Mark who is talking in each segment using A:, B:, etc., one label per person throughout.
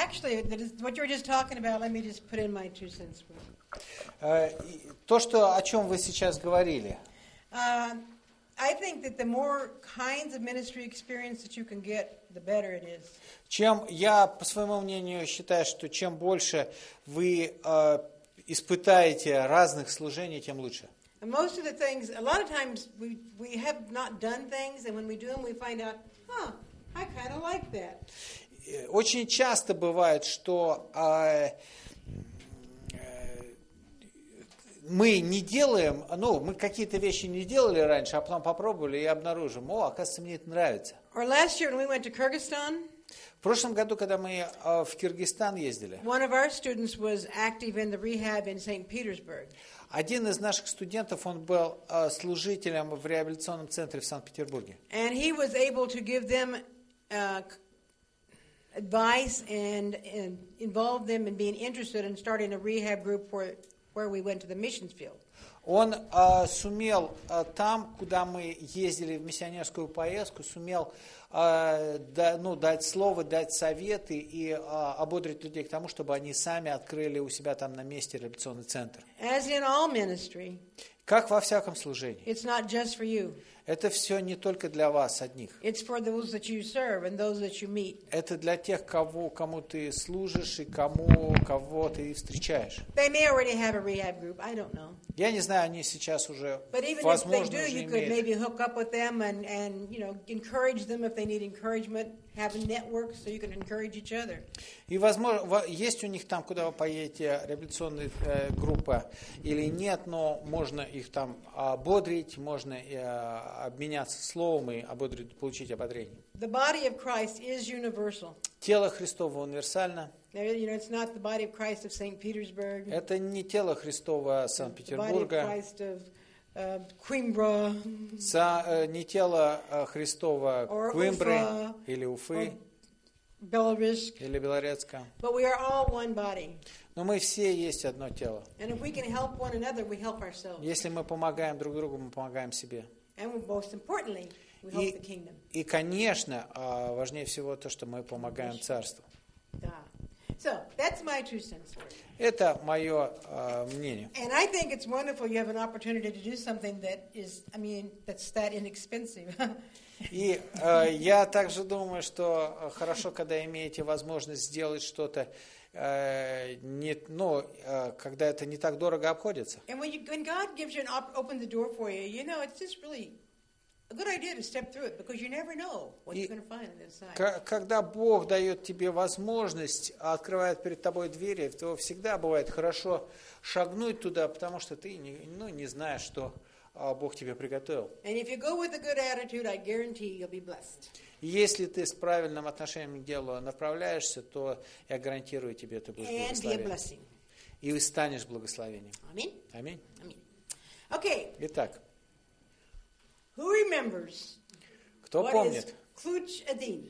A: actually, what you were just talking about, let me just put in my 2 cents worth.
B: То, о чем вы сейчас говорили.
A: I think that the more kinds of ministry experience that you can get, the better it is.
B: Я, по своему мнению, считаю, что чем больше вы испытаете разных служений, тем лучше.
A: And most of the things, a lot of times we have not done things, and when we do them, we find out, I kind of like that.
B: Очень часто бывает, что мы не делаем, мы какие-то вещи не делали раньше, а потом попробовали и обнаружим, оказывается, мне это нравится.
A: Or last year when we went to Kyrgyzstan,
B: в прошлом году, когда мы в Киргизстан ездили,
A: one of our students was active in the rehab in St. Petersburg.
B: Один из наших студентов, он был служителем в реабилитационном центре в Санкт-Петербурге.
A: And he was able to give them advice and involve them in being interested in starting a rehab group where we went to the missions field.
B: Он сумел там, куда мы ездили в миссионерскую поездку, сумел дать слово, дать советы и ободрить людей к тому, чтобы они сами открыли у себя там на месте реабилитационный центр.
A: As in all ministry,
B: как во всяком служении.
A: It's not just for you.
B: Это все не только для вас одних.
A: It's for those that you serve and those that you meet.
B: Это для тех, кому ты служишь и кого ты встречаешь.
A: They may already have a rehab group. I don't know.
B: Я не знаю, они сейчас уже,
A: But even
B: возможно,
A: if they do,
B: уже
A: you could
B: имеют.
A: maybe hook up with them and encourage them if they need encouragement. Have a network so you can encourage each other.
B: И, возможно, есть у них там, куда вы поедете, реабилитационная группа или нет, но можно их там ободрить, можно обменяться словом и получить ободрение.
A: The body of Christ is universal.
B: Тело Христово универсально.
A: It's not the body of Christ of St. Petersburg.
B: Это не тело Христово Санкт-Петербурга.
A: The body of Christ of Coimbra.
B: Не тело Христово Коимбры или Уфы.
A: Белорусsk.
B: Или Белорецка.
A: But we are all one body.
B: Но мы все есть одно тело.
A: And if we can help one another, we help ourselves.
B: Если мы помогаем друг другу, мы помогаем себе.
A: And most importantly, we help the kingdom.
B: И, конечно, важнее всего то, что мы помогаем царству.
A: So, that's my 2 cents.
B: Это мое мнение.
A: And I think it's wonderful you have an opportunity to do something that is, that's that inexpensive.
B: И я также думаю, что хорошо, когда имеете возможность сделать что-то, когда это не так дорого обходится.
A: And when God gives you open the door for you, it's just really a good idea to step through it because you never know what you're going to find on the inside.
B: Когда Бог дает тебе возможность, открывает перед тобой двери, то всегда бывает хорошо шагнуть туда, потому что ты не знаешь, что Бог тебе приготовил.
A: And if you go with a good attitude, I guarantee you'll be blessed.
B: Если ты с правильным отношением к делу направляешься, то я гарантирую тебе, ты будешь благословен. И станешь благословением.
A: Аминь.
B: Аминь.
A: Okay.
B: Итак.
A: Who remembers?
B: Кто помнит?
A: Ключ один.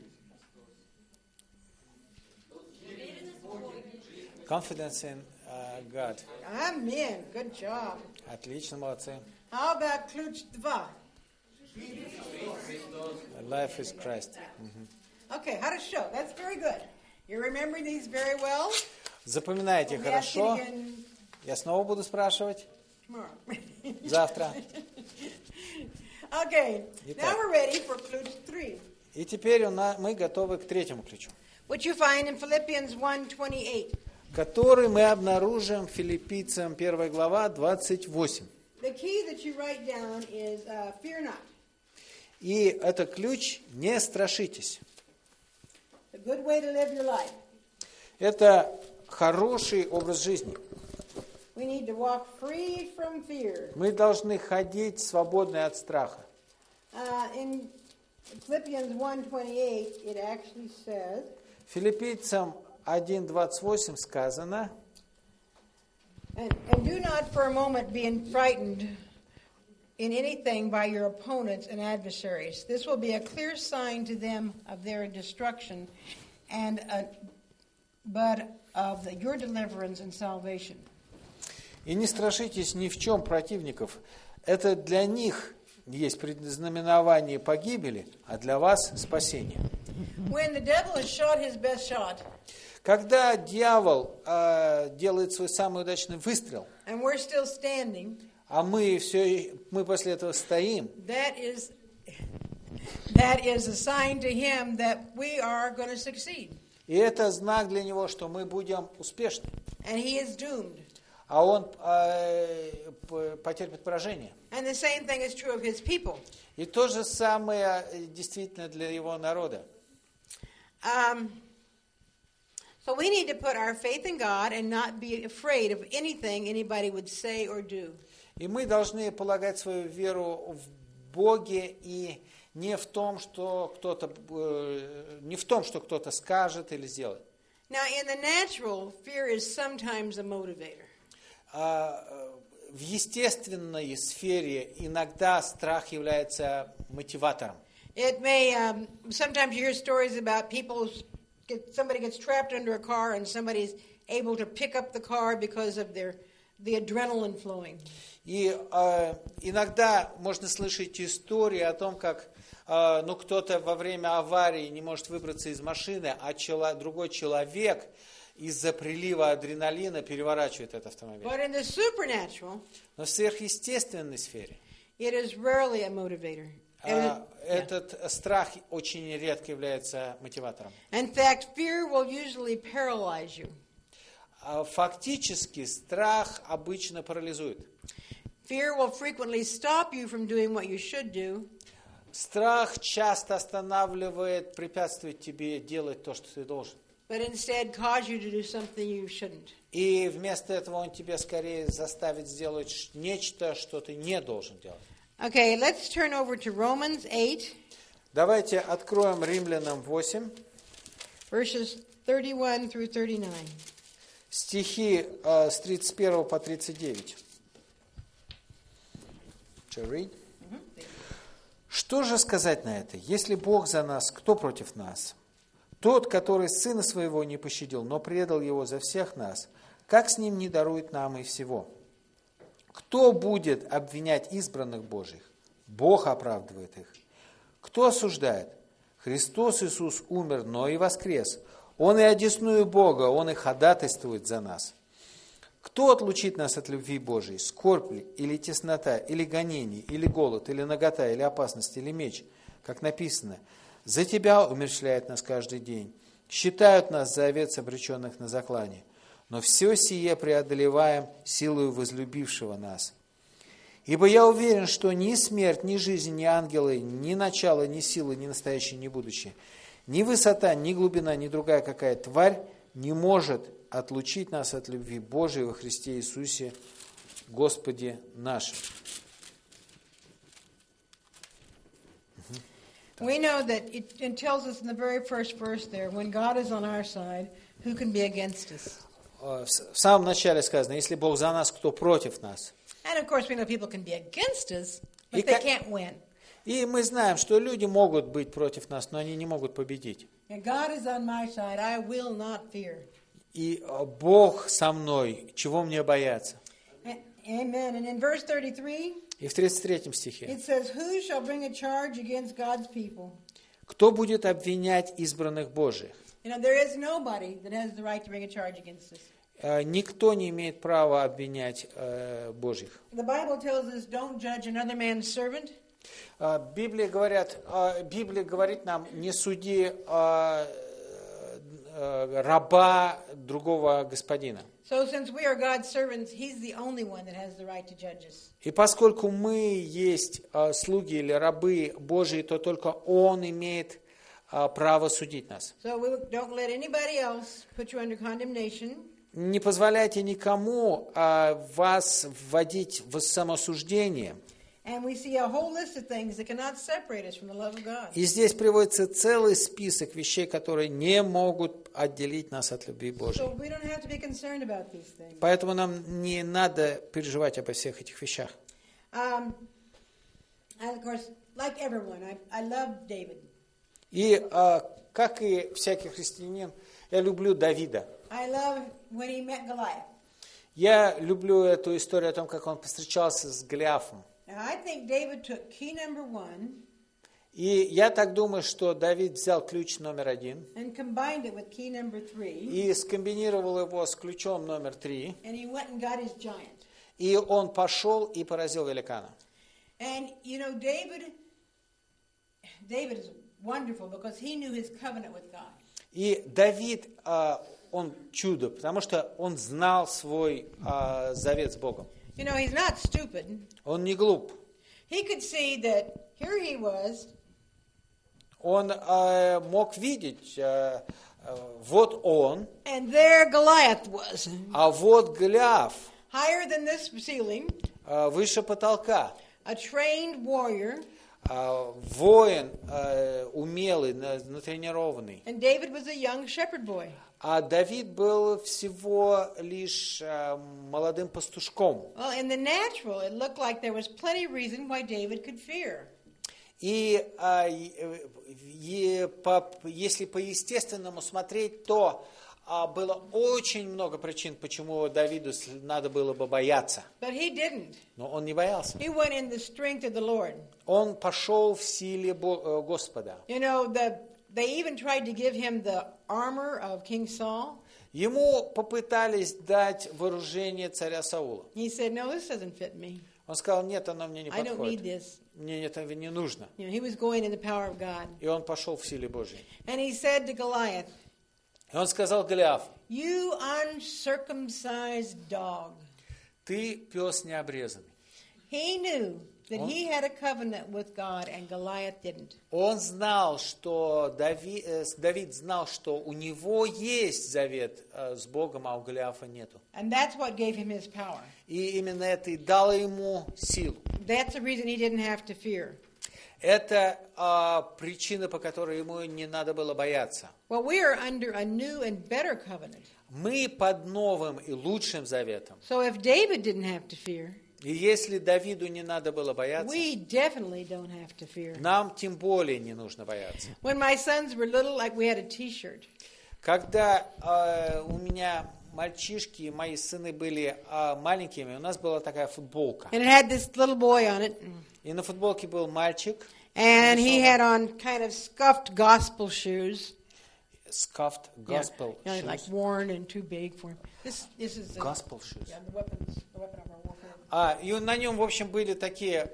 B: Confidence in God.
A: Amen. Good job.
B: Отлично, молодцы.
A: How about ключ два?
B: Life is Christ.
A: Okay, хорошо. That's very good. You're remembering these very well.
B: Запоминайте хорошо. Я снова буду спрашивать. Завтра.
A: Okay. Now we're ready for ключ 3.
B: И теперь мы готовы к третьему ключу.
A: Which you find in Philippians 1:28.
B: Который мы обнаружим в Филиппийцам 1 глава 28.
A: The key that you write down is fear not.
B: И это ключ «не страшитесь».
A: A good way to live your life.
B: Это хороший образ жизни.
A: We need to walk free from fear.
B: Мы должны ходить свободны от страха.
A: In Philippians 1:28, it actually says.
B: Филиппийцам 1:28 сказано.
A: And do not for a moment be frightened in anything by your opponents and adversaries. This will be a clear sign to them of their destruction, but of your deliverance and salvation.
B: И не страшитесь ни в чем противников. Это для них есть предзнаменование погибели, а для вас спасение.
A: When the devil has shot his best shot,
B: Когда дьявол делает свой самый удачный выстрел,
A: and we're still standing,
B: а мы после этого стоим,
A: that is a sign to him that we are going to succeed.
B: и это знак для него, что мы будем успешны.
A: And he is doomed.
B: А он потерпит поражение.
A: And the same thing is true of his people.
B: И то же самое действительно для его народа.
A: So we need to put our faith in God and not be afraid of anything anybody would say or do.
B: И мы должны полагать свою веру в Боге и не в том, что кто-то скажет или сделает.
A: Now, in the natural, fear is sometimes a motivator.
B: В естественной сфере иногда страх является мотиватором.
A: It may, sometimes you hear stories about somebody gets trapped under a car and somebody's able to pick up the car because of the adrenaline flowing.
B: И иногда можно слышать истории о том, как кто-то во время аварии не может выбраться из машины, а другой человек из-за прилива адреналина переворачивает этот автомобиль.
A: But in the supernatural,
B: Но в сверхъестественной сфере
A: it is rarely a motivator.
B: Этот страх очень редко является мотиватором.
A: In fact, fear will usually paralyze you.
B: Фактически страх обычно парализует.
A: Fear will frequently stop you from doing what you should do.
B: Страх часто останавливает, препятствует тебе делать то, что ты должен.
A: But instead cause you to do something you shouldn't.
B: И вместо этого он тебя скорее заставит сделать нечто, что ты не должен делать.
A: Okay, let's turn over to Romans 8,
B: Давайте откроем Римлянам 8,
A: verses 31 through 39.
B: стихи с 31 по 39. Что же сказать на это? Если Бог за нас, кто против нас? Тот, который Сына Своего не пощадил, но предал Его за всех нас, как с Ним не дарует нам и всего? Кто будет обвинять избранных Божьих? Бог оправдывает их. Кто осуждает? Христос Иисус умер, но и воскрес. Он и одесную Бога, Он и ходатайствует за нас. Кто отлучит нас от любви Божией? Скорбь ли, или теснота, или гонение, или голод, или нагота, или опасность, или меч? Как написано, за Тебя умерщвляют нас каждый день, считают нас за овец, обреченных на заклание. Но все сие преодолеваем силою возлюбившего нас. Ибо я уверен, что ни смерть, ни жизнь, ни ангелы, ни начало, ни силы, ни настоящее, ни будущее, ни высота, ни глубина, ни другая какая тварь не может отлучить нас от любви Божией во Христе Иисусе, Господе нашим.
A: We know that it tells us in the very first verse there, when God is on our side, who can be against us?
B: В самом начале сказано, если Бог за нас, кто против нас?
A: And of course we know people can be against us, but they can't win.
B: И мы знаем, что люди могут быть против нас, но они не могут победить.
A: And God is on my side, I will not fear.
B: И Бог со мной, чего мне бояться?
A: Amen. And in verse 33,
B: И в 33 стихе.
A: it says, who shall bring a charge against God's people?
B: Кто будет обвинять избранных Божьих?
A: You know, there is nobody that has the right to bring a charge against us.
B: Никто не имеет права обвинять Божьих.
A: The Bible tells us, don't judge another man's servant.
B: Библия говорит нам, не суди раба другого господина.
A: So since we are God's servants, He's the only one that has the right to judge us.
B: И поскольку мы есть слуги или рабы Божьи, то только Он имеет право судить нас.
A: So we don't let anybody else put you under condemnation.
B: Не позволяйте никому вас вводить в самосуждение.
A: And we see a whole list of things that cannot separate us from the love of God.
B: И здесь приводится целый список вещей, которые не могут отделить нас от любви Божьей.
A: So we don't have to be concerned about these things.
B: Поэтому нам не надо переживать обо всех этих вещах.
A: And of course, like everyone, I love David.
B: И, как и всякий христианин, я люблю Давида.
A: I love when he met Goliath.
B: Я люблю эту историю о том, как он повстречался с Голиафом.
A: Now, I think David took key number 1.
B: И я так думаю, что Давид взял ключ номер 1
A: and combined it with key number 3,
B: и скомбинировал его с ключом номер 3,
A: and he went and got his giant.
B: и он пошел и поразил великана.
A: And you know, David is wonderful because he knew his covenant with God.
B: И Давид, он чудо, потому что он знал свой завет с Богом.
A: You know, he's not stupid.
B: Он не глуп.
A: He could see that here he was.
B: Он мог видеть, вот он,
A: And there Goliath was,
B: а вот Голиаф,
A: higher than this ceiling,
B: выше потолка,
A: a trained warrior.
B: воин умелый, натренированный.
A: And David was a young shepherd boy.
B: А Давид был всего лишь молодым пастушком.
A: Well, in the natural, it looked like there was plenty of reason why David could fear.
B: И если по-естественному смотреть, то было очень много причин, почему Давиду надо было бы бояться.
A: But he didn't.
B: Но он не боялся.
A: He went in the strength of the Lord.
B: Он пошел в силе Господа.
A: You know, they even tried to give him the armor of King Saul.
B: Ему попытались дать вооружение царя Саула.
A: He said, "No, this doesn't fit me.
B: Он сказал, нет, оно мне не
A: I don't need
B: подходит.
A: this."
B: Мне это не нужно.
A: You know, he was going in the power of God.
B: И он пошел в силе Божьей.
A: And he said to Goliath,
B: И он сказал Голиафу,
A: "You uncircumcised dog."
B: ты пес необрезанный.
A: He knew that he had a covenant with God and Goliath didn't.
B: Он знал, что Давид знал, что у него есть завет с Богом, а у Голиафа нету.
A: And that's what gave him his power.
B: И именно это и дало ему силу.
A: That's the reason he didn't have to fear.
B: Это причина, по которой ему не надо было бояться.
A: Well, we are under a new and better covenant.
B: Мы под новым и лучшим заветом.
A: So if David didn't have to fear,
B: И если Давиду не надо было бояться,
A: we definitely don't have to fear.
B: нам тем более не нужно бояться.
A: When my sons were little, like we had a T-shirt.
B: Когда у меня мальчишки, мои сыны были маленькими, у нас была такая футболка.
A: And it had this little boy on it.
B: И на футболке был мальчик,
A: And he had on kind of scuffed gospel shoes.
B: scuffed gospel
A: Yeah,
B: shoes.
A: like worn and too big for him. This is the,
B: Gospel shoes.
A: yeah, the weapon of our warfare.
B: И на нем, в общем, были такие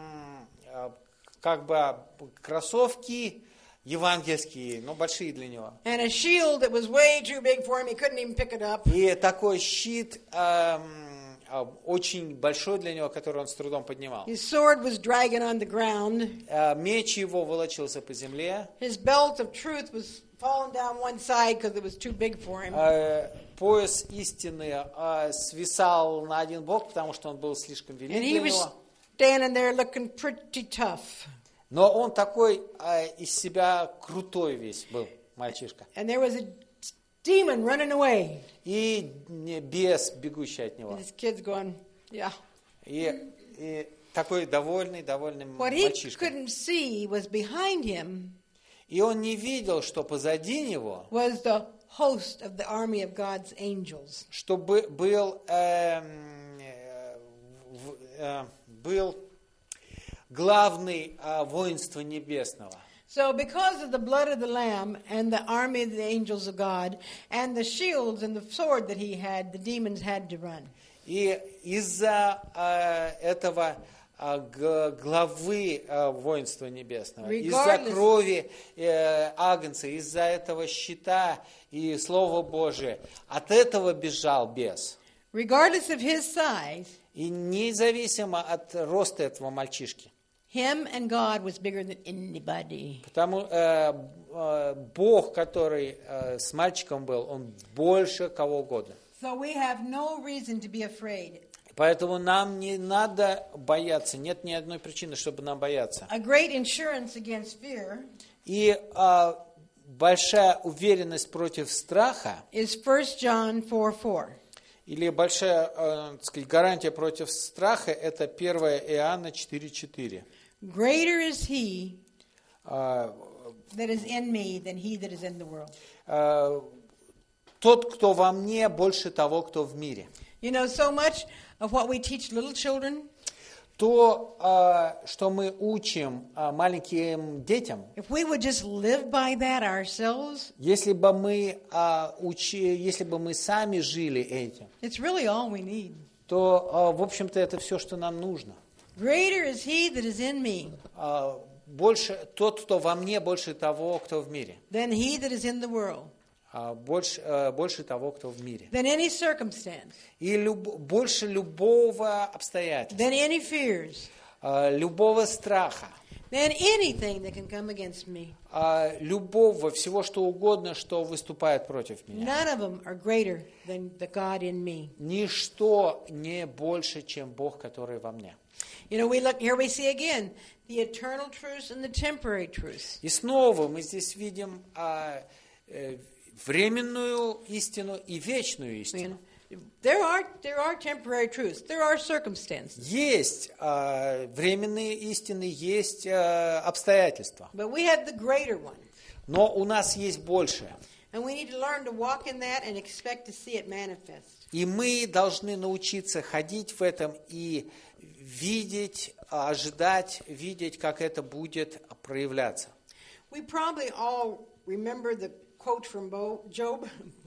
B: как бы кроссовки евангельские, но большие для него.
A: And a shield that was way too big for him. He couldn't even pick it up.
B: И такой щит очень большой для него, который он с трудом поднимал.
A: His sword was dragging on the ground.
B: Меч его волочился по земле.
A: His belt of truth was falling down one side because it was too big for him.
B: Пояс истины свисал на один бок, потому что он был слишком велик
A: And he
B: для
A: was
B: него.
A: standing there looking pretty tough.
B: Но он такой из себя крутой весь был, мальчишка.
A: And there was a demon running away.
B: И бес, бегущий от него.
A: And his kid's going, yeah.
B: И такой довольный
A: What he
B: мальчишка.
A: couldn't see was behind him
B: И он не видел, что позади него,
A: was the host of the army of God's angels.
B: что был главный воинство небесного.
A: So because of the blood of the Lamb and the army of the angels of God and the shields and the sword that he had, the demons had to run.
B: И из-за этого главы воинства небесного, из-за крови агнца, из-за этого щита и Слова Божия, от этого бежал бес.
A: Regardless of his size,
B: И независимо от роста этого мальчишки.
A: him and God was bigger than anybody.
B: Потому Бог, который с мальчиком был, он больше кого угодно.
A: So we have no reason to be afraid.
B: Поэтому нам не надо бояться, нет ни одной причины, чтобы нам бояться.
A: A great insurance against fear
B: И большая уверенность против страха,
A: is 1 John 4:4.
B: или большая, так сказать, гарантия против страха, это 1 Иоанна 4:4.
A: Greater is he that is in me than he that is in the world.
B: Тот, кто во мне, больше того, кто в мире.
A: You know, so much of what we teach little children
B: то, что мы учим маленьким детям,
A: if we would just live by that ourselves,
B: если бы мы сами жили этим,
A: it's really all we need.
B: то, в общем-то, это все, что нам нужно.
A: Greater is he that is in me
B: Больше тот, кто во мне, больше того, кто в мире.
A: than he that is in the world,
B: Больше того, кто в мире.
A: than any circumstance,
B: И больше любого обстоятельства,
A: than any fears,
B: любого страха,
A: than anything that can come against me.
B: любого, всего что угодно, что выступает против меня.
A: None of them are greater than the God in me.
B: Ничто не больше, чем Бог, который во мне.
A: You know, here we see again the eternal truths and the temporary truths.
B: И снова мы здесь видим временную истину и вечную истину.
A: There are temporary truths. There are circumstances.
B: Есть временные истины, есть обстоятельства.
A: But we have the greater one.
B: Но у нас есть большее.
A: And we need to learn to walk in that and expect to see it manifest.
B: И мы должны научиться ходить в этом и видеть, ожидать, видеть, как это будет проявляться.
A: We probably all remember the quote from Job.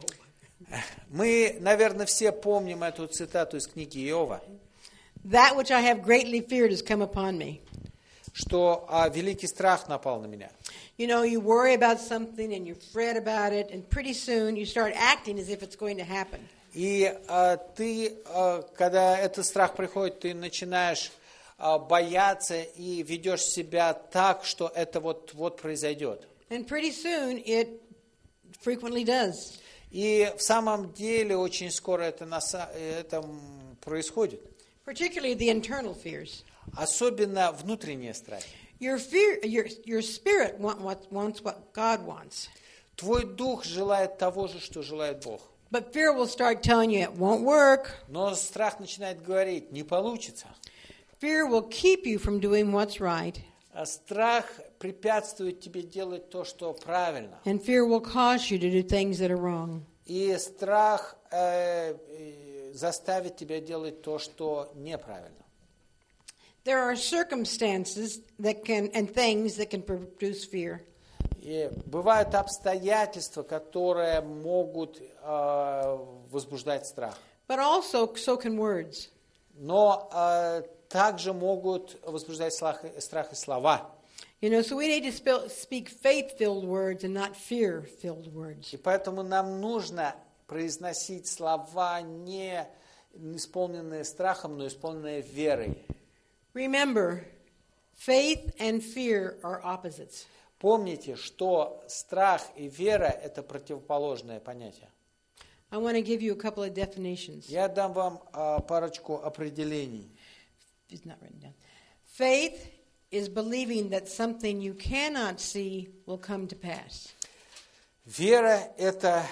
B: Мы, наверное, все помним эту цитату из книги Иова,
A: That which I have greatly feared has come upon me.
B: что великий страх напал на меня.
A: You know, you worry about something and you fret about it, and pretty soon you start acting as if it's going to happen.
B: И ты, когда этот страх приходит, ты начинаешь бояться и ведешь себя так, что это вот произойдет.
A: And pretty soon it frequently does.
B: И в самом деле очень скоро это происходит.
A: Particularly the internal fears.
B: Особенно внутренние страхи.
A: Your spirit wants what God wants.
B: Твой дух желает того же, что желает Бог.
A: But fear will start telling you it won't work.
B: Но страх начинает говорить, не получится.
A: Fear will keep you from doing what's right.
B: А страх препятствует тебе делать то, что правильно.
A: And fear will cause you to do things that are wrong.
B: И страх заставит тебя делать то, что неправильно.
A: There are circumstances and things that can produce fear.
B: И бывают обстоятельства, которые могут возбуждать страх.
A: But also, so can words.
B: Но также могут возбуждать страх и слова.
A: You know, so we need to speak faith-filled words and not fear-filled words.
B: И поэтому нам нужно произносить слова, не исполненные страхом, но исполненные верой.
A: Remember, faith and fear are opposites.
B: Помните, что страх и вера – это противоположные понятия.
A: I want to give you a couple of definitions.
B: Я дам вам парочку определений.
A: It's not written down. Faith is believing that something you cannot see will come to pass.
B: Vера – это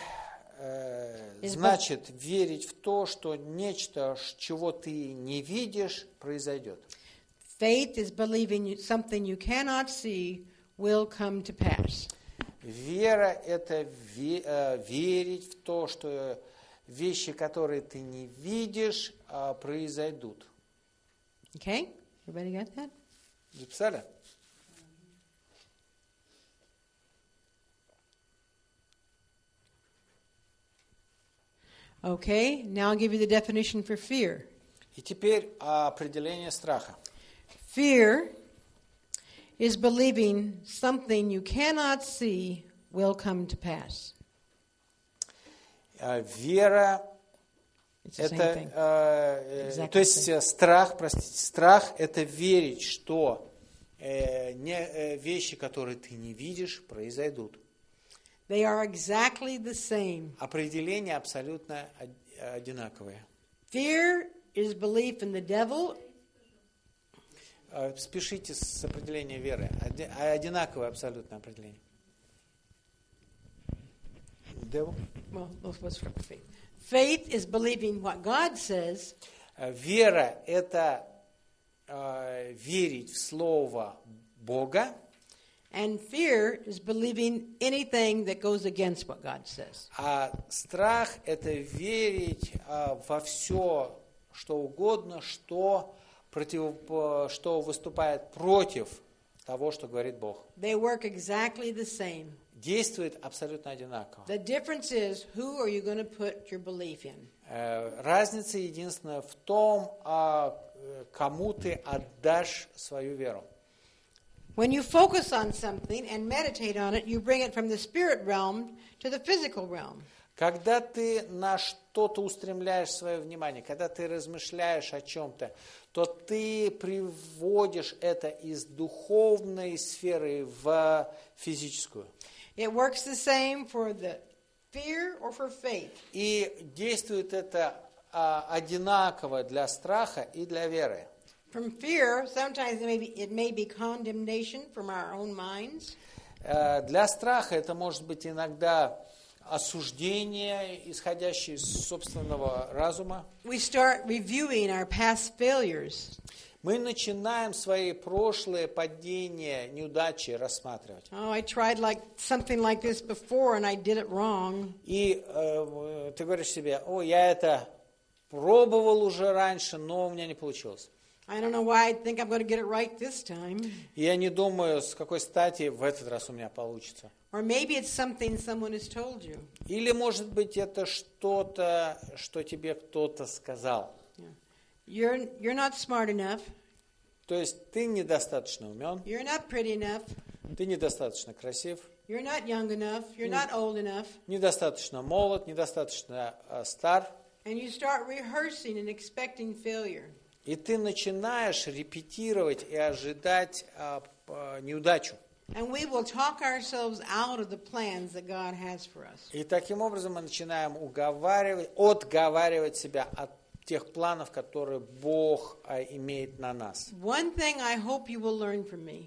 B: значит верить в то, что нечто, чего ты не видишь, произойдет.
A: Faith is believing something you cannot see will come to pass.
B: Вера – это верить в то, что вещи, которые ты не видишь, произойдут.
A: Okay? Everybody got that?
B: Записали?
A: Okay, now I'll give you the definition for fear.
B: И теперь определение страха.
A: Fear is believing something you cannot see will come to pass.
B: Вера
A: It's the same thing.
B: это, то есть страх это верить, что вещи, которые ты не видишь, произойдут.
A: They are exactly the same.
B: Определения абсолютно одинаковые.
A: Fear is belief in the devil.
B: Спешите с определением веры. Одинаковое абсолютно определение. Devil?
A: Well, what's faith? Faith is believing what God says.
B: Вера – это верить в Слово Бога.
A: And fear is believing anything that goes against what God says.
B: А страх – это верить во все, что угодно, что что выступает против того, что говорит Бог.
A: They work exactly the same.
B: Действует абсолютно одинаково.
A: The difference is, who are you going to put your belief in?
B: Разница единственная в том, кому ты отдашь свою веру.
A: When you focus on something and meditate on it, you bring it from the spirit realm to the physical realm.
B: Когда ты на что-то устремляешь свое внимание, когда ты размышляешь о чем-то, то ты приводишь это из духовной сферы в физическую.
A: It works the same for the fear or for faith.
B: И действует это одинаково для страха и для веры.
A: From fear, sometimes it may be condemnation from our own minds.
B: Для страха это может быть иногда осуждение, исходящее из собственного разума.
A: We start reviewing our past failures.
B: Мы начинаем свои прошлые падения, неудачи рассматривать.
A: Oh, I tried something like this before and I did it wrong.
B: И ты говоришь себе: о, я это пробовал уже раньше, но у меня не получилось.
A: I don't know why I think I'm going to get it right this time.
B: И я не думаю, с какой стати в этот раз у меня получится.
A: Or maybe it's something someone has told you.
B: Или, может быть, это что-то, что тебе кто-то сказал.
A: You're not smart enough.
B: То есть ты недостаточно умен,
A: You're not pretty enough.
B: ты недостаточно красив,
A: You're not young enough. You're not old enough.
B: недостаточно молод, недостаточно стар.
A: And you start rehearsing and expecting failure.
B: И ты начинаешь репетировать и ожидать неудачу.
A: And we will talk ourselves out of the plans that God has for us.
B: И таким образом мы начинаем отговаривать себя от тех планов, которые Бог имеет на нас.
A: One thing I hope you will learn from me.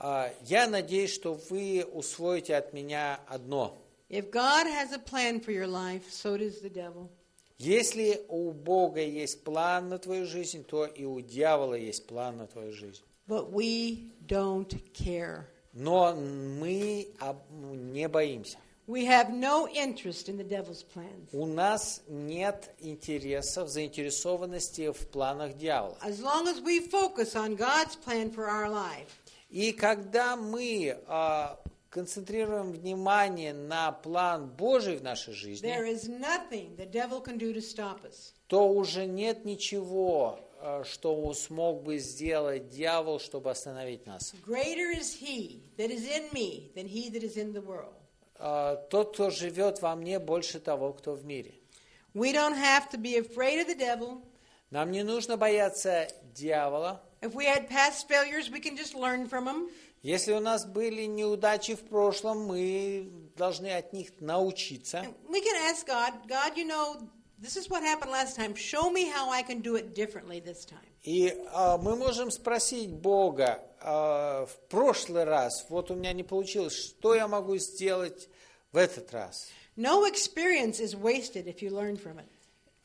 B: Я надеюсь, что вы усвоите от меня одно.
A: If God has a plan for your life, so does the devil.
B: Если у Бога есть план на твою жизнь, то и у дьявола есть план на твою жизнь.
A: But we don't care.
B: Но мы не боимся.
A: We have no interest in the devil's plans.
B: У нас нет интересов, заинтересованности в планах дьявола.
A: As long as we focus on God's plan for our life.
B: И когда мы концентрируем внимание на план Божий в нашей жизни,
A: There is nothing the devil can do to stop us.
B: то уже нет ничего, что смог бы сделать дьявол, чтобы остановить нас.
A: Greater is he that is in me than he that is in the world.
B: Тот, кто живет во мне, больше того, кто в мире.
A: We don't have to be afraid of the devil.
B: Нам не нужно бояться дьявола.
A: If we had past failures, we can just learn from them.
B: Если у нас были неудачи в прошлом, мы должны от них научиться.
A: We can ask God, God, you know, this is what happened last time. Show me how I can do it differently this time.
B: И мы можем спросить Бога в прошлый раз, вот у меня не получилось, что я могу сделать в этот раз?
A: No experience is wasted if you learn from it.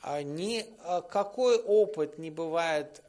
B: Никакой опыт не бывает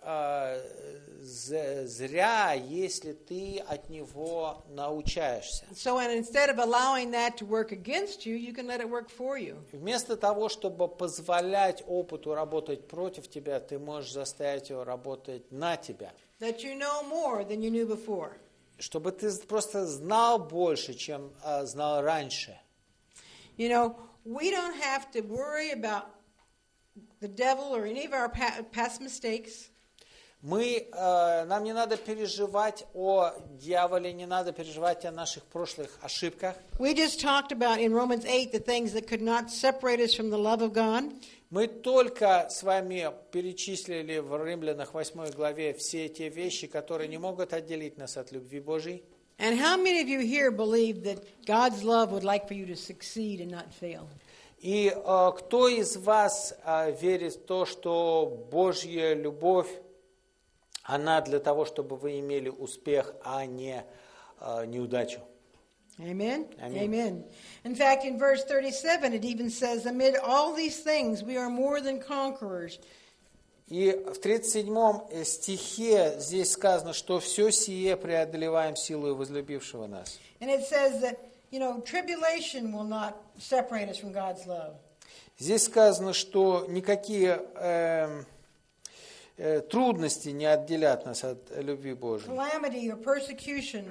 B: зря, если ты от него научаешься.
A: So instead of allowing that to work against you, you can let it work for you.
B: Вместо того, чтобы позволять опыту работать против тебя, ты можешь заставить его работать на тебя.
A: That you know more than you knew before.
B: Чтобы ты просто знал больше, чем знал раньше.
A: You know, we don't have to worry about the devil or any of our past mistakes.
B: Нам не надо переживать о дьяволе, не надо переживать о наших прошлых ошибках.
A: We just talked about in Romans 8 the things that could not separate us from the love of God.
B: Мы только с вами перечислили в Римлянах 8 главе все те вещи, которые не могут отделить нас от любви Божьей.
A: And how many of you here believe that God's love would like for you to succeed and not fail?
B: И кто из вас верит в то, что Божья любовь, она для того, чтобы вы имели успех, а не неудачу?
A: Amen?
B: Amen.
A: Amen. In fact, in verse 37, it even says, amid all these things, we are more than conquerors.
B: И в 37 стихе здесь сказано, что все сие преодолеваем силой возлюбившего нас.
A: And it says that, you know, tribulation will not separate us from God's love.
B: Здесь сказано, что никакие трудности не отделят нас от любви Божией.
A: calamity or persecution,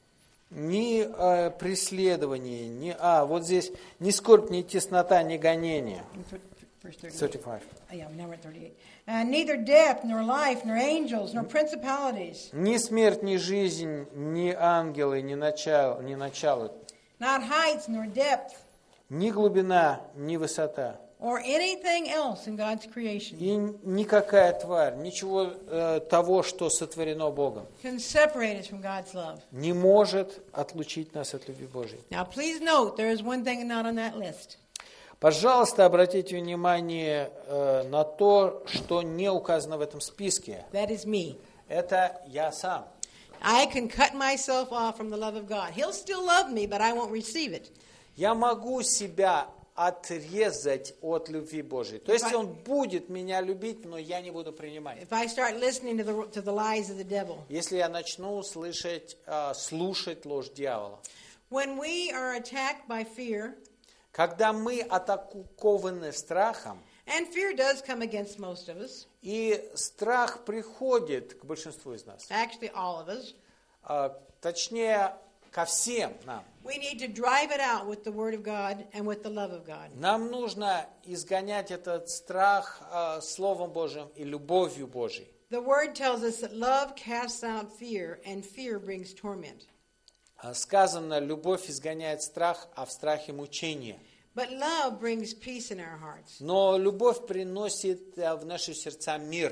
B: Ни преследование, ни... вот здесь ни скорбь, ни теснота, ни гонение.
A: verse 38.
B: 35.
A: Yeah, now we're at 38. Neither death, nor life, nor angels, nor principalities,
B: Ни смерть, ни жизнь, ни ангелы, ни начало,
A: not heights, nor depth,
B: ни глубина, ни высота.
A: or anything else in God's creation
B: И никакая тварь, ничего того, что сотворено Богом,
A: can separate us from God's love.
B: не может отлучить нас от любви Божьей.
A: Now, please note, there is one thing not on that list.
B: Пожалуйста, обратите внимание на то, что не указано в этом списке.
A: That is me.
B: Это я сам.
A: I can cut myself off from the love of God. He'll still love me, but I won't receive it.
B: Я могу себя отрезать от любви Божьей. То есть Он будет меня любить, но я не буду принимать.
A: If I start listening to the lies of the devil.
B: Если я начну слушать ложь дьявола.
A: When we are attacked by fear,
B: Когда мы атакованы страхом,
A: and fear does come against most of us,
B: и страх приходит к большинству из нас,
A: actually all of us,
B: точнее, ко всем нам,
A: we need to drive it out with the Word of God and with the love of God.
B: нам нужно изгонять этот страх Словом Божьим и любовью Божьей.
A: The Word tells us that love casts out fear, and fear brings torment.
B: Сказано, любовь изгоняет страх, а в страхе мучение.
A: But love brings peace in our hearts.
B: Но любовь приносит в наши сердца мир.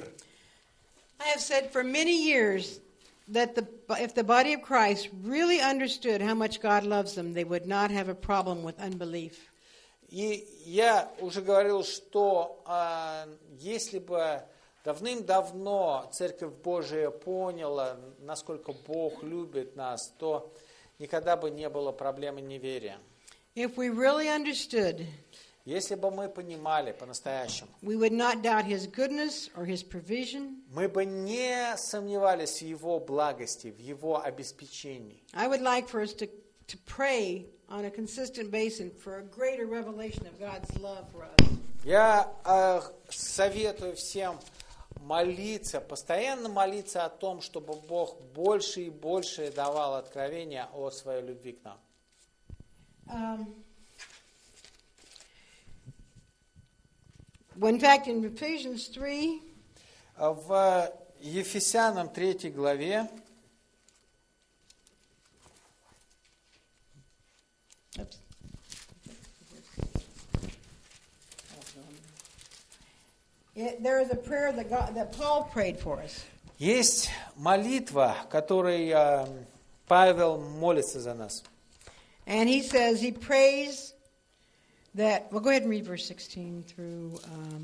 A: I have said for many years that if the body of Christ really understood how much God loves them, they would not have a problem with unbelief.
B: И я уже говорил, что если бы давным-давно Церковь Божия поняла, насколько Бог любит нас, то никогда бы не было проблемы неверия.
A: If we really understood,
B: Если бы мы понимали по-настоящему,
A: we would not doubt His goodness or His provision.
B: мы бы не сомневались в Его благости, в Его обеспечении.
A: I would like for us to pray on a consistent basis for a greater revelation of God's love for us.
B: Я советую всем молиться, постоянно молиться о том, чтобы Бог больше и больше давал откровения о своей любви к нам.
A: In fact, in Ephesians 3,
B: В Ефесянам 3 главе
A: there is a prayer that Paul prayed for us.
B: есть молитва, которой Павел молится за нас.
A: And he says, he prays that, well, go ahead and read verse 16 through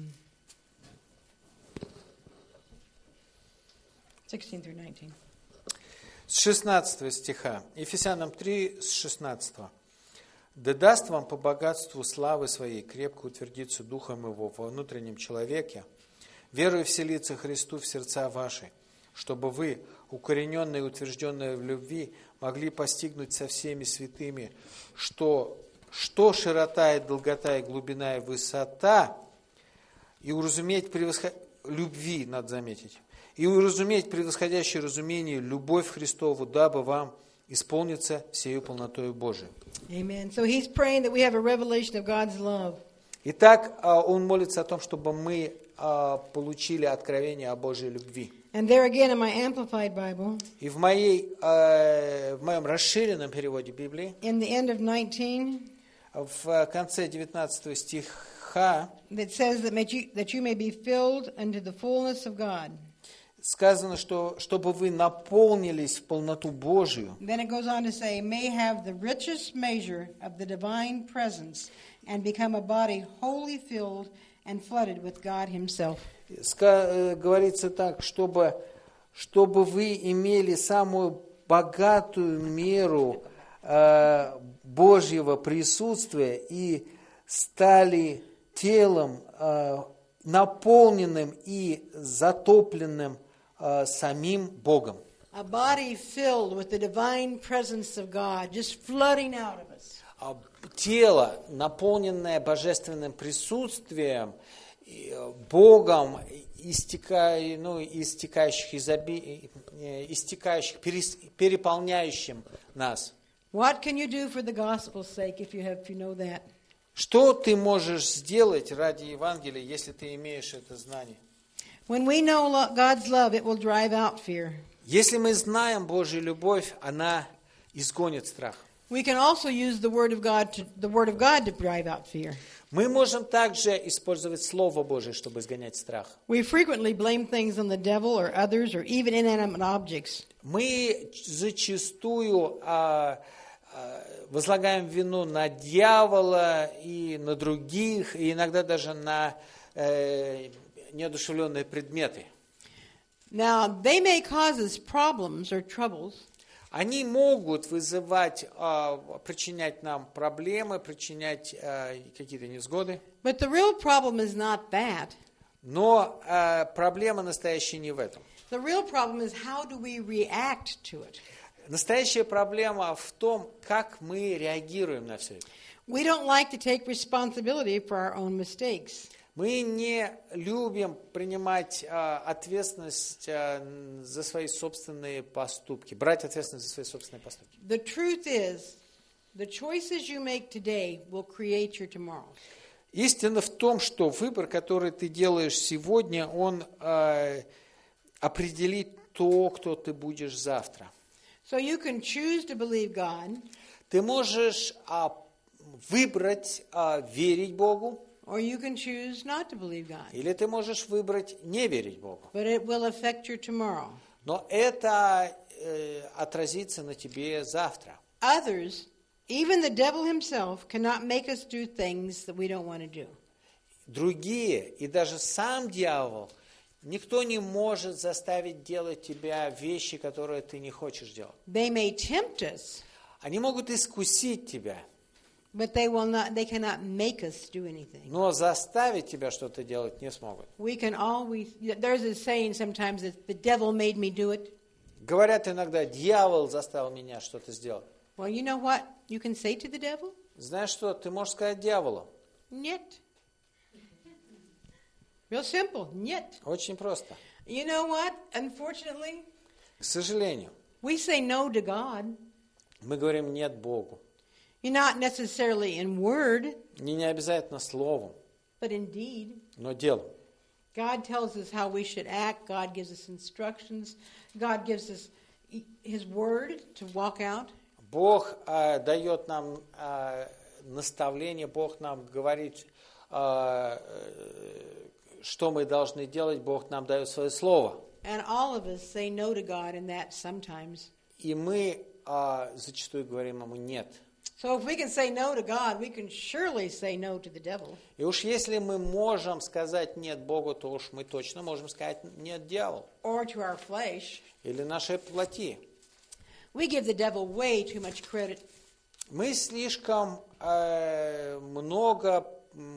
A: 16 through 19.
B: С 16 стиха, Ефесянам 3, с 16. «Да даст вам по богатству славы своей крепко утвердиться духом его во внутреннем человеке, веруя вселиться Христу в сердца ваши, чтобы вы, укорененные и утвержденные в любви, могли постигнуть со всеми святыми, что широта и долгота и глубина и высота, и уразуметь любви, надо заметить, и уразуметь превосходящее разумение любовь Христову, дабы вам исполниться всею полнотою Божией».
A: Amen. So he's praying that we have a revelation of God's love.
B: Итак, он молится о том, чтобы мы получили откровение о Божьей любви.
A: And there again in my Amplified Bible,
B: И в моем расширенном переводе Библии,
A: in the end of 19,
B: в конце 19 стиха
A: that says that you may be filled unto the fullness of God.
B: сказано, что чтобы вы наполнились в полноту Божию.
A: Then it goes on to say, may have the richest measure of the divine presence and become a body wholly filled and flooded with God Himself.
B: Говорится так, чтобы вы имели самую богатую меру Божьего присутствия и стали телом, наполненным и затопленным самим Богом.
A: A body filled with the divine presence of God, just flooding out of us.
B: Тело, наполненное божественным присутствием, Богом переполняющим нас.
A: What can you do for the gospel's sake if you know that?
B: Что ты можешь сделать ради Евангелия, если ты имеешь это знание?
A: When we know God's love, it will drive out fear.
B: Если мы знаем Божью любовь, она изгонит страх.
A: We can also use the word of God to drive out fear.
B: Мы можем также использовать Слово Божие, чтобы изгонять страх.
A: We frequently blame things on the devil or others or even inanimate objects.
B: Мы зачастую возлагаем вину на дьявола и на других, и иногда даже на неодушевленные предметы.
A: Now, they may cause us problems or troubles.
B: Они могут вызывать, причинять нам проблемы, причинять какие-то невзгоды.
A: But the real problem is not that.
B: Но проблема настоящая не в этом.
A: The real problem is how do we react to it?
B: Настоящая проблема в том, как мы реагируем на все это.
A: We don't like to take responsibility for our own mistakes.
B: Мы не любим принимать ответственность за свои собственные поступки, брать ответственность за свои собственные поступки.
A: The truth is, the choices you make today will create your tomorrow.
B: Истина в том, что выбор, который ты делаешь сегодня, он определит то, кто ты будешь завтра.
A: So you can choose to believe God.
B: Ты можешь выбрать верить Богу,
A: Or you can choose not to believe God.
B: или ты можешь выбрать не верить Богу.
A: But it will affect your tomorrow.
B: Но это отразится на тебе завтра.
A: Others, even the devil himself, cannot make us do things that we don't want to do.
B: Другие, и даже сам дьявол, никто не может заставить делать тебя вещи, которые ты не хочешь делать.
A: They may tempt us,
B: Они могут искусить тебя,
A: but they cannot make us do anything.
B: но заставить тебя что-то делать не смогут.
A: We can always, there's a saying sometimes that the devil made me do it.
B: Говорят иногда, дьявол заставил меня что-то сделать.
A: Well, you know what you can say to the devil?
B: Знаешь что, ты можешь сказать дьяволу?
A: Нет. Real simple. Нет.
B: Очень просто.
A: You know what? Unfortunately,
B: К сожалению,
A: we say no to God.
B: мы говорим нет Богу.
A: You're not necessarily in word,
B: Не обязательно словом,
A: but in deed.
B: но делом.
A: God tells us how we should act. God gives us instructions. God gives us His word to walk out.
B: Бог дает нам наставление, Бог нам говорит, что мы должны делать, Бог нам дает свое слово.
A: And all of us say no to God in that sometimes.
B: И мы зачастую говорим ему нет.
A: So if we can say no to God, we can surely say no to the devil.
B: И уж если мы можем сказать нет Богу, то уж мы точно можем сказать нет дьяволу.
A: Or to our flesh.
B: Или нашей плоти.
A: We give the devil way too much credit.
B: Мы слишком много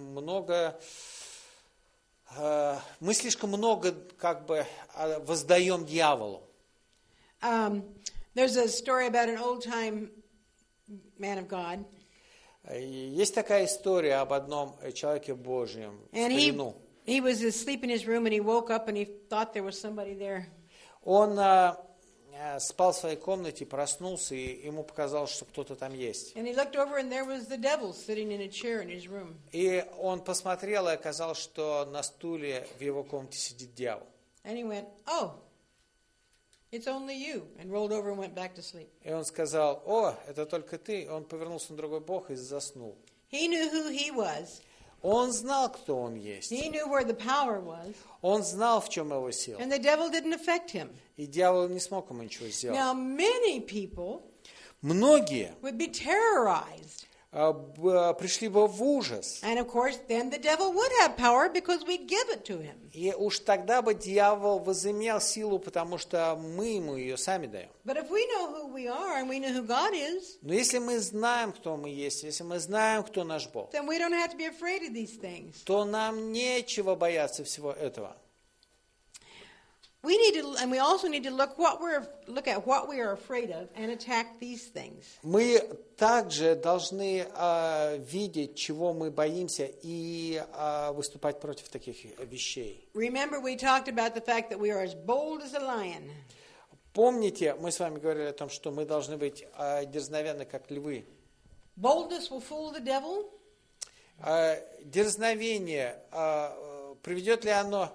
B: как бы воздаем дьяволу.
A: There's a story about an old-time man of God.
B: Есть такая история об одном человеке Божьем,
A: And
B: старину.
A: he was asleep in his room and he woke up and he thought there was somebody there.
B: Он спал в своей комнате, проснулся, и ему показалось, что кто-то там есть.
A: And he looked over and there was the devil sitting in a chair in his room.
B: И он посмотрел, и оказалось, что на стуле в его комнате сидит дьявол.
A: And he went, "Oh, it's only you," and rolled over and went back to sleep.
B: И он сказал, о, это только ты. Он повернулся на другой бок и заснул.
A: He knew who he was.
B: Он знал, кто он есть.
A: He knew where the power was.
B: Он знал, в чем его сила.
A: And the devil didn't affect him.
B: И дьявол не смог ему ничего сделать.
A: Now, many people
B: Многие
A: would be terrorized.
B: пришли бы в ужас.
A: And of course, then the devil would have power because we'd give it to him.
B: И уж тогда бы дьявол возымел силу, потому что мы ему ее сами даем.
A: But if we know who we are and we know who God is,
B: Но если мы знаем, кто мы есть, если мы знаем, кто наш Бог,
A: then we don't have to be afraid of these things.
B: то нам нечего бояться всего этого.
A: and we also need to look at what we are afraid of and attack these things.
B: Мы также должны видеть, чего мы боимся, и выступать против таких вещей.
A: Remember, we talked about the fact that we are as bold as a lion.
B: Помните, мы с вами говорили о том, что мы должны быть дерзновенны, как львы.
A: Boldness will fool the devil.
B: Дерзновение, приведет ли оно...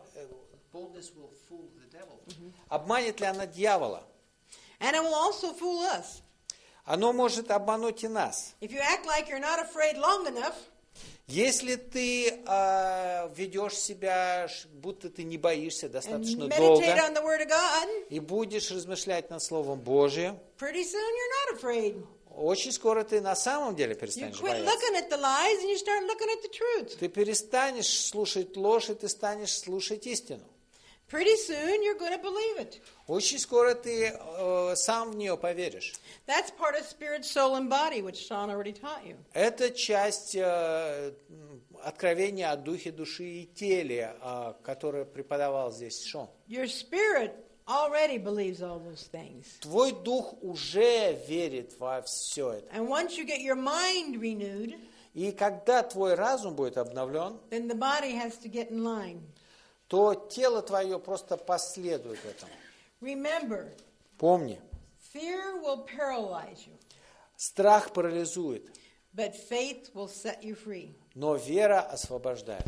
B: Обманет ли оно дьявола?
A: And it will also fool us.
B: Оно может обмануть и нас.
A: If you act like you're not afraid long enough,
B: если ты ведешь себя, будто ты не боишься достаточно
A: and
B: долго,
A: meditate on the Word of God,
B: и будешь размышлять над Словом Божьим,
A: pretty soon you're not afraid.
B: очень скоро ты на самом деле
A: You
B: перестанешь
A: quit
B: бояться.
A: looking at the lies and you start looking at the truth.
B: Ты перестанешь слушать ложь, и ты станешь слушать истину.
A: Pretty soon you're going to believe it.
B: Очень скоро ты сам в нее поверишь.
A: That's part of spirit, soul, and body, which Sean already taught you.
B: Это часть откровения о духе, души и теле, которое преподавал здесь Шон.
A: Your spirit already believes all those things.
B: Твой дух уже верит во все это.
A: And once you get your mind renewed,
B: И когда твой разум будет обновлен,
A: then the body has to get in line.
B: то тело твое просто последует этому.
A: Remember,
B: Помни,
A: fear will paralyze you,
B: страх парализует,
A: but faith will set you free.
B: но вера освобождает.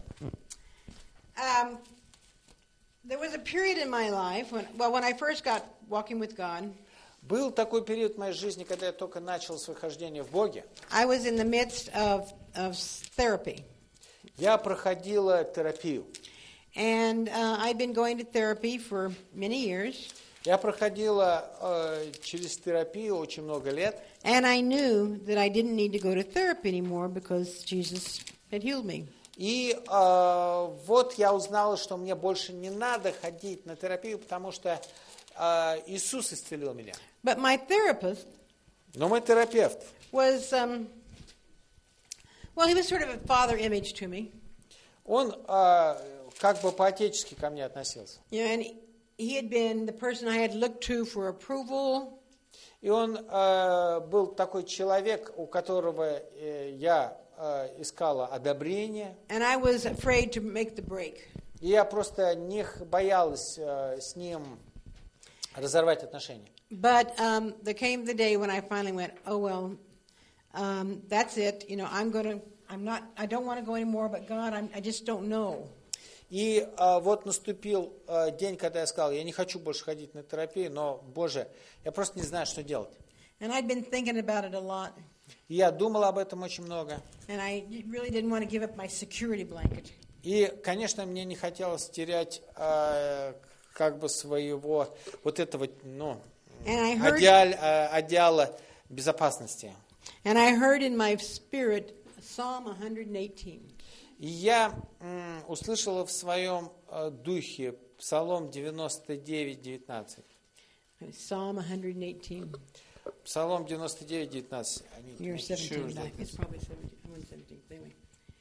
A: There was a period in my life when I first got walking with God.
B: Был такой период в моей жизни, когда я только начал свое хождение в Боге.
A: I was in the midst of therapy.
B: Я проходила терапию.
A: And I've been going to therapy for many years.
B: Я проходила через терапию очень много лет.
A: And I knew that I didn't need to go to therapy anymore because Jesus had healed me.
B: И вот я узнала, что мне больше не надо ходить на терапию, потому что Иисус исцелил меня.
A: But my therapist
B: Но мой терапевт,
A: was, he was sort of a father image to me.
B: он как бы по-отечески ко мне относился.
A: You know, and he had been the person I had looked to for approval.
B: И он был такой человек, у которого я искала одобрение.
A: And I was afraid to make the break.
B: И я просто не боялась с ним разорвать отношения.
A: But there came the day when I finally went, oh well, that's it. You know, I don't want to go anymore. But God, I just don't know.
B: И вот наступил день, когда я сказал, я не хочу больше ходить на терапию, но, Боже, я просто не знаю, что делать.
A: And I'd been thinking about it a lot.
B: И я думал об этом очень много.
A: And I really didn't want to give up my security blanket.
B: И, конечно, мне не хотелось терять как бы своего вот этого, одеяла безопасности.
A: And I heard in my spirit Psalm 118.
B: И я услышала в своем духе Псалом 99:19.
A: Psalm 118.
B: Псалом 99:19.
A: You're 17. No, it's probably 17. I'm on 17. Anyway.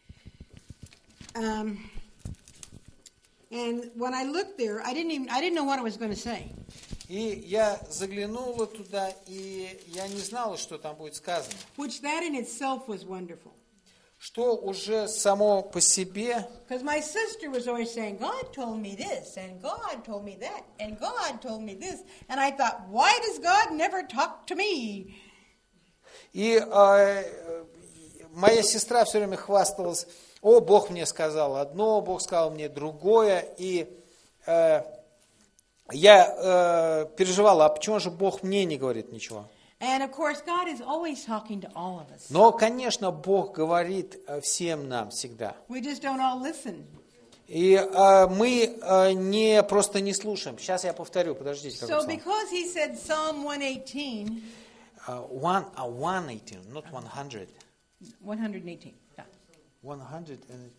A: And when I looked there, I didn't know what I was going to say.
B: И я заглянула туда, и я не знала, что там будет сказано.
A: Which that in itself was wonderful.
B: Что уже само по себе.
A: Because my sister was always saying, God told me this, and God told me that, and God told me this. And I thought, why does God never talk to me?
B: И моя сестра все время хвасталась, Бог мне сказал одно, Бог сказал мне другое. И я переживала, а почему же Бог мне не говорит ничего?
A: And of course, God is always talking to all of us.
B: Но, конечно, Бог говорит всем нам всегда.
A: We just don't all listen.
B: И мы просто не слушаем. Сейчас я повторю, подождите.
A: So because he said Psalm 118.
B: 118, not 100.
A: 118, да.
B: 100,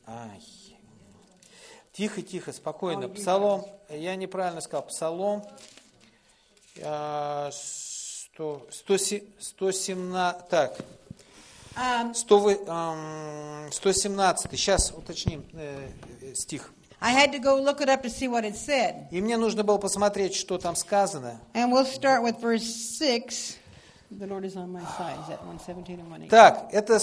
B: Тихо, спокойно. Псалом, я неправильно сказал, Псалом 117, так, 117, сейчас уточним стих.
A: I had to go look it up to see what it said.
B: И мне нужно было посмотреть, что там сказано.
A: And we'll start with verse 6. The Lord is on my side. Is that 117 and 118?
B: Так, это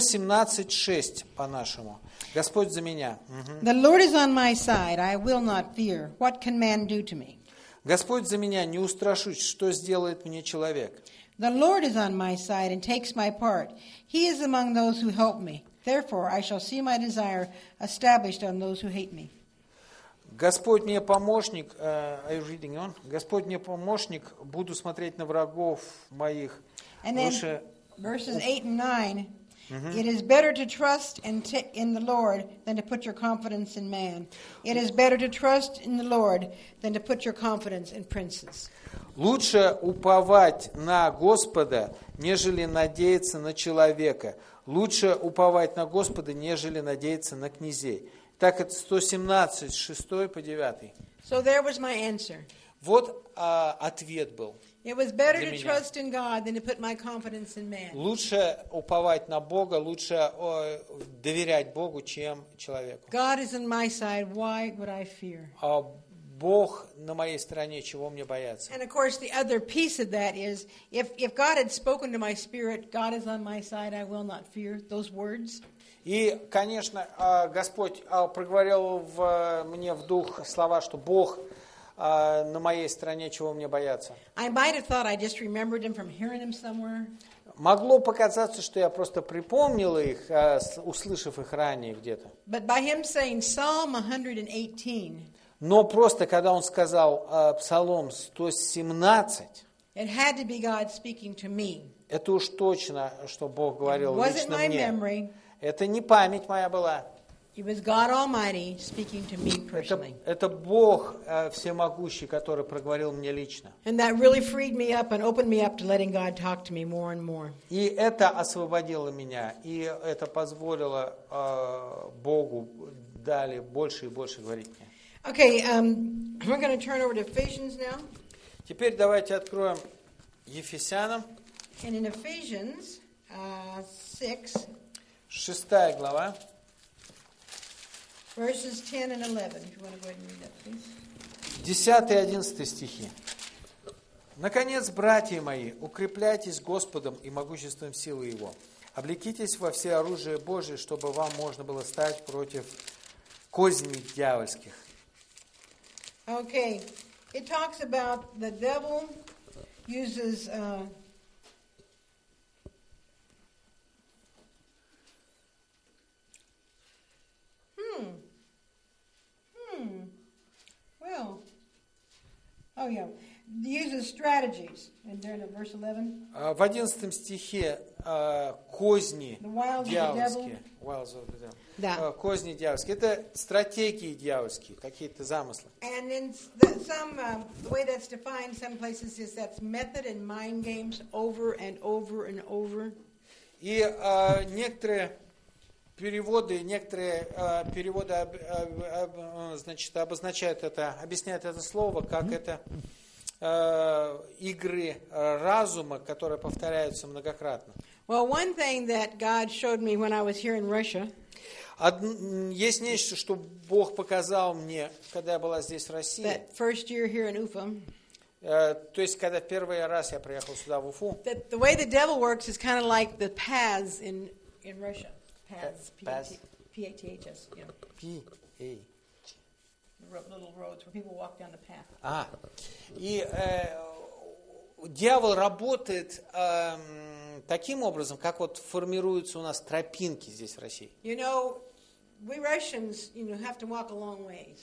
B: 117:6 по-нашему. Господь за меня.
A: The Lord is on my side. I will not fear. What can man do to me?
B: Господь за меня, не устрашусь, что сделает мне человек.
A: The Lord is on my side and takes my part. He is among those who help me. Therefore, I shall see my desire established on those who hate me.
B: Господь мне помощник, are you reading on? Господь мне помощник, буду смотреть на врагов моих.
A: And then
B: Лучше,
A: verses 8 and 9. It is better to trust in the Lord than to put your confidence in man. It is better to trust in the Lord than to put your confidence in princes.
B: лучше уповать на Господа, нежели надеяться на человека. Лучше уповать на Господа, нежели надеяться на князей. Так это 117, 6 по 9.
A: So there was my answer.
B: Вот ответ был.
A: It was better
B: Для
A: to
B: меня.
A: trust in God than to put my confidence in man.
B: Лучше уповать на Бога, лучше доверять Богу, чем человеку.
A: God is on my side. Why would I fear?
B: А Бог на моей стороне, чего мне бояться?
A: And of course, the other piece of that is if God had spoken to my spirit, God is on my side, I will not fear, those words.
B: И, конечно, Господь проговорил мне в дух слова, что Бог на моей стороне, чего мне бояться.
A: I might have thought I just remembered him from hearing him somewhere.
B: Могло показаться, что я просто припомнил их, услышав их ранее где-то.
A: But by him saying Psalm 118,
B: Но просто, когда он сказал Псалом 117,
A: it had to be God speaking to me.
B: это уж точно, что Бог говорил
A: It wasn't
B: лично
A: my
B: мне.
A: memory.
B: Это не память моя была.
A: It was God Almighty speaking to me personally.
B: Это Бог всемогущий, который проговорил мне лично.
A: And that really freed me up and opened me up to letting God talk to me more and more.
B: И это освободило меня, и это позволило Богу далее больше и больше говорить мне.
A: Okay, we're going to turn over to Ephesians now.
B: Теперь давайте откроем Ефесянам,
A: And in Ephesians 6,
B: 6 глава,
A: verses 10 and 11. If you want to go ahead and read that, please.
B: 10 и 11 стихи. «Наконец, братья мои, укрепляйтесь Господом и могуществом силы Его. Облекитесь во все оружие Божие, чтобы вам можно было стать против козней дьявольских».
A: Okay, it talks about the devil uses uses strategies. And there in verse 11.
B: В 11 стихе козни
A: The wiles of the
B: дьявольские.
A: devil.
B: Wiles of the devil.
A: Да.
B: Козни дьявольские. Это стратегии дьявольские, какие-то замыслы.
A: And in the way that's defined some places is that's method and mind games over and over and over.
B: И некоторые переводы значит, обозначают это, объясняют это слово, как это игры разума, которые повторяются многократно.
A: Well, one thing that God showed me when I was here in Russia.
B: Есть нечто, что Бог показал мне, когда я была здесь в России.
A: That first year here in Ufa.
B: То есть, когда первый раз я приехал сюда, в Уфу.
A: That the way the devil works is kind of like the paths in Russia. Paths. P-A-T-H-S. You know.
B: P-A.
A: Little roads where people walk down the path.
B: И дьявол работает таким образом, как вот формируются у нас тропинки здесь в России.
A: You know, we Russians, have to walk a long ways.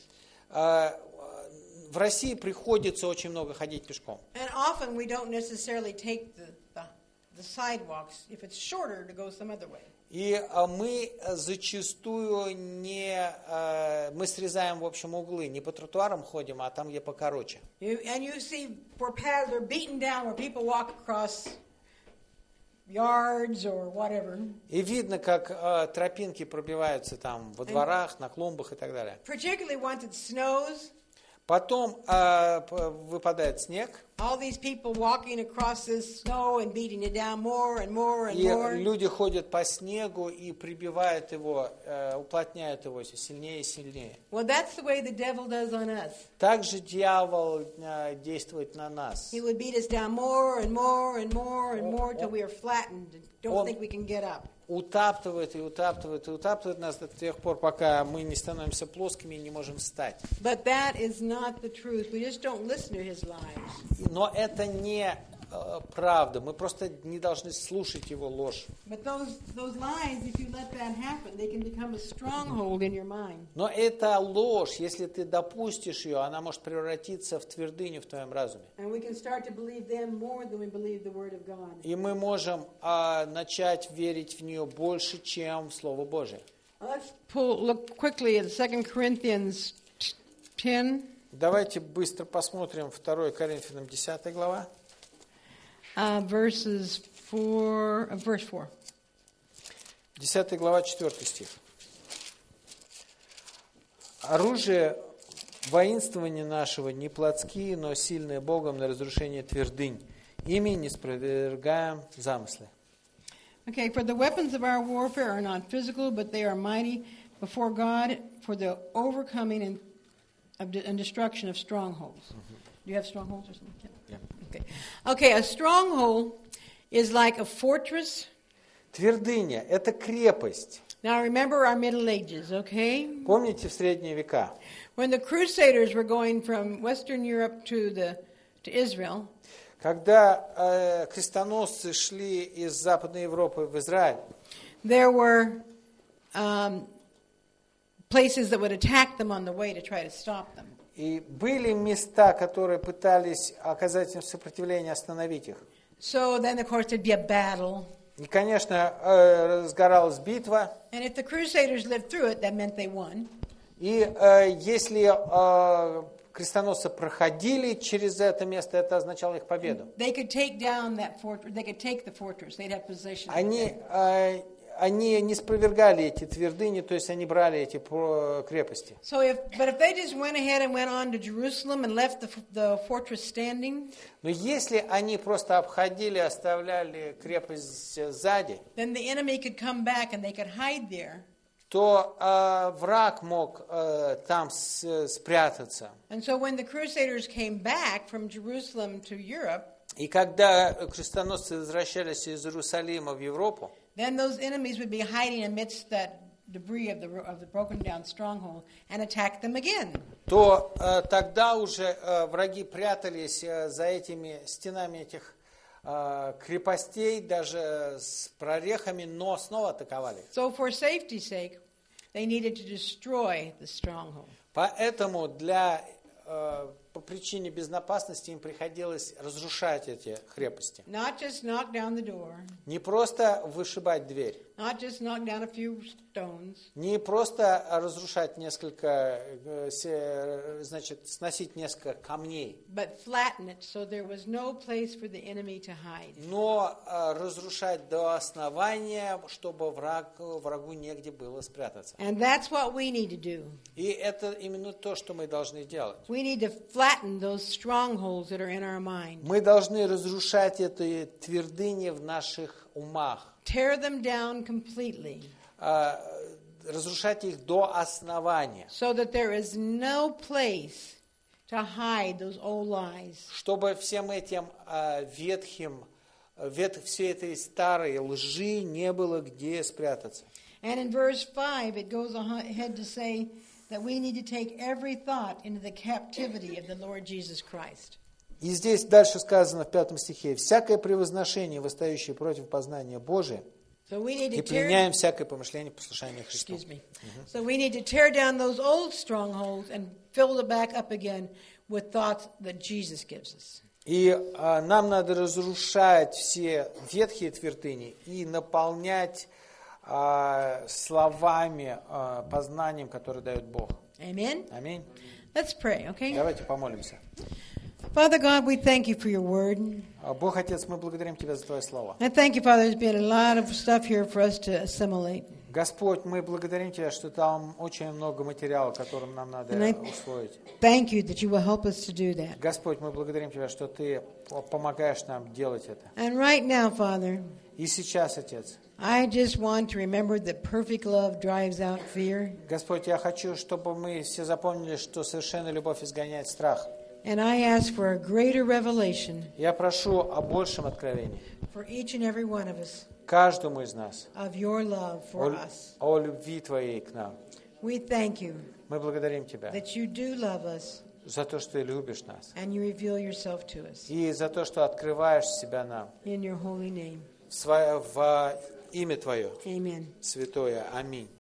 B: В России приходится очень много ходить пешком.
A: And often we don't necessarily take the sidewalks if it's shorter to go some other way.
B: И мы зачастую мы срезаем, в общем, углы, не по тротуарам ходим, а там, где покороче.
A: And you see where paths are beaten down, where people walk across yards or whatever.
B: И видно, как тропинки пробиваются там во дворах, на клумбах и так далее.
A: Particularly once it snows.
B: Потом выпадает снег,
A: All these people walking across this snow and beating it down more and more and
B: и
A: more.
B: люди ходят по снегу и прибивают его, уплотняют его все сильнее и сильнее.
A: Well, that's the way the devil does on us.
B: Также дьявол действует на нас.
A: He would beat us down more and more and more and more till we are flattened and don't think we can get up.
B: Утаптывает и утаптывает и утаптывает нас до тех пор, пока мы не становимся плоскими и не можем встать.
A: But that is not the truth. We just don't listen to his lies.
B: Но это не правда. Мы просто не должны слушать его ложь.
A: But those lies, if you let that happen, they can become a stronghold in your mind.
B: Но эта ложь, если ты допустишь ее, она может превратиться в твердыню в твоем разуме.
A: And we can start to believe them more than we believe the Word of God.
B: И мы можем начать верить в нее больше, чем в Слово Божие.
A: Let's look quickly at 2 Corinthians 10.
B: Давайте быстро посмотрим 2 Коринфянам 10 глава.
A: Verse 4.
B: 10 глава, 4 стих. Оружие воинствования нашего не плотские, но сильные Богом на разрушение твердынь. Ими не спровергаем замыслы.
A: Okay, for the weapons of our warfare are not physical, but they are mighty before God for the overcoming and destruction of strongholds. Do you have strongholds or something?
B: Yeah.
A: Okay, a stronghold is like a fortress.
B: Твердыня – это крепость.
A: Now remember our Middle Ages, okay?
B: Помните в средние века?
A: When the Crusaders were going from Western Europe to Israel,
B: когда крестоносцы шли из Западной Европы в Израиль,
A: there were places that would attack them on the way to try to stop them.
B: и были места, которые пытались оказать им сопротивление, остановить их.
A: So then, of course, there'd be a battle.
B: И, конечно, разгоралась битва.
A: And if the Crusaders lived through it, that meant they won.
B: И если крестоносцы проходили через это место, это означало их победу.
A: They could take down that fortress. They could take the fortress. They'd have possession.
B: Они не спровергали эти твердыни, то есть они брали эти крепости.
A: So if they just went ahead and went on to Jerusalem and left the fortress standing,
B: Но если они просто обходили, оставляли крепость сзади,
A: then the enemy could come back and they could hide there.
B: то враг мог там спрятаться.
A: And so when the Crusaders came back from Jerusalem to Europe,
B: И когда крестоносцы возвращались из Иерусалима в Европу,
A: then those enemies would be hiding amidst that debris of the broken down stronghold and attack them again.
B: то тогда уже враги прятались за этими стенами этих крепостей, даже с прорехами, но снова атаковали.
A: So for safety's sake, they needed to destroy the stronghold.
B: Поэтому по причине безопасности им приходилось разрушать эти крепости.
A: Not just knock down the door,
B: Не просто вышибать дверь,
A: not just knock down a few stones,
B: не просто разрушать несколько, значит, сносить несколько камней,
A: but flatten it so there was no place for the enemy to hide.
B: но разрушать до основания, чтобы врагу негде было спрятаться.
A: And that's what we need to do.
B: И это именно то, что мы должны делать.
A: We need to flatten those strongholds that are in our mind.
B: Мы должны разрушать эти твердыни в наших умах.
A: Tear them down completely.
B: Разрушать их до основания.
A: So that there is no place to hide those old lies.
B: Чтобы всем этим всей этой старой лжи не было где спрятаться.
A: And in verse 5 it goes ahead to say that we need to take every thought into the captivity of the Lord Jesus Christ.
B: И здесь дальше сказано в 5 стихе: «Всякое превозношение, восстающее против познания Божия, и пленяем всякое помышление послушания Христу».
A: So we need to tear down those old strongholds and fill it back up again with thoughts that Jesus gives us.
B: И нам надо разрушать все ветхие твердыни и наполнять словами, познанием, которое дает Бог.
A: Amen.
B: Аминь.
A: Let's pray, okay?
B: Давайте помолимся.
A: Father God, we thank you for your word.
B: Бог, Отец, мы благодарим Тебя за Твое Слово.
A: I thank you, Father, there's been a lot of stuff here for us to assimilate.
B: Господь, мы благодарим Тебя, что там очень много материала, которым нам надо усвоить.
A: Thank you that you will help us to do that.
B: Господь, мы благодарим Тебя, что Ты помогаешь нам делать это.
A: And right now, Father,
B: И сейчас, Отец,
A: I just want to remember that perfect love drives out fear.
B: Господь, я хочу, чтобы мы все запомнили, что совершенная любовь изгоняет страх.
A: And I ask for a greater revelation
B: Я прошу о большем откровении
A: for each and every one of us
B: каждому из нас
A: of your love for us.
B: о любви Твоей к нам.
A: We thank you
B: Мы благодарим Тебя
A: that you do love us
B: за то, что Ты любишь нас,
A: and you reveal yourself to us.
B: и за то, что открываешь себя нам
A: In your holy name.
B: в имя Твое,
A: Amen.
B: святое. Аминь.